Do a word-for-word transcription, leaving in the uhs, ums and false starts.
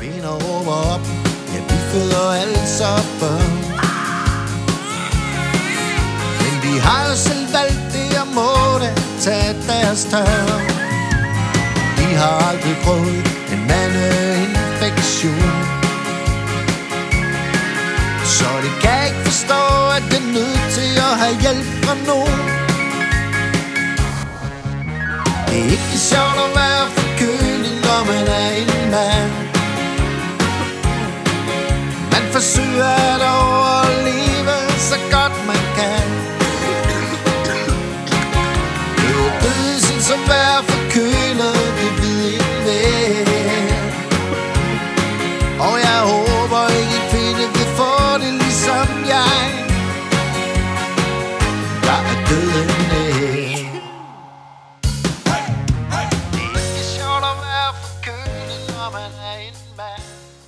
Kvinder råber op, ja, vi føder altså børn. Men de har jo selv valgt det og må da tage deres tørn. De har aldrig prøvet en mandeinfektion, så de kan ikke forstå, at det er nødt til at have hjælp fra nogen. Det er ikke sjovt at være forkølet, når man er en mand. Man forsøger at overleve så godt man kan. Det er dødsens at være forkølet, det ved ingen. Og jeg håber ikke kvinde vil få det ligesom jeg. Der er døden nær. Det er ikke sjovt at være forkølet, når man er en mand.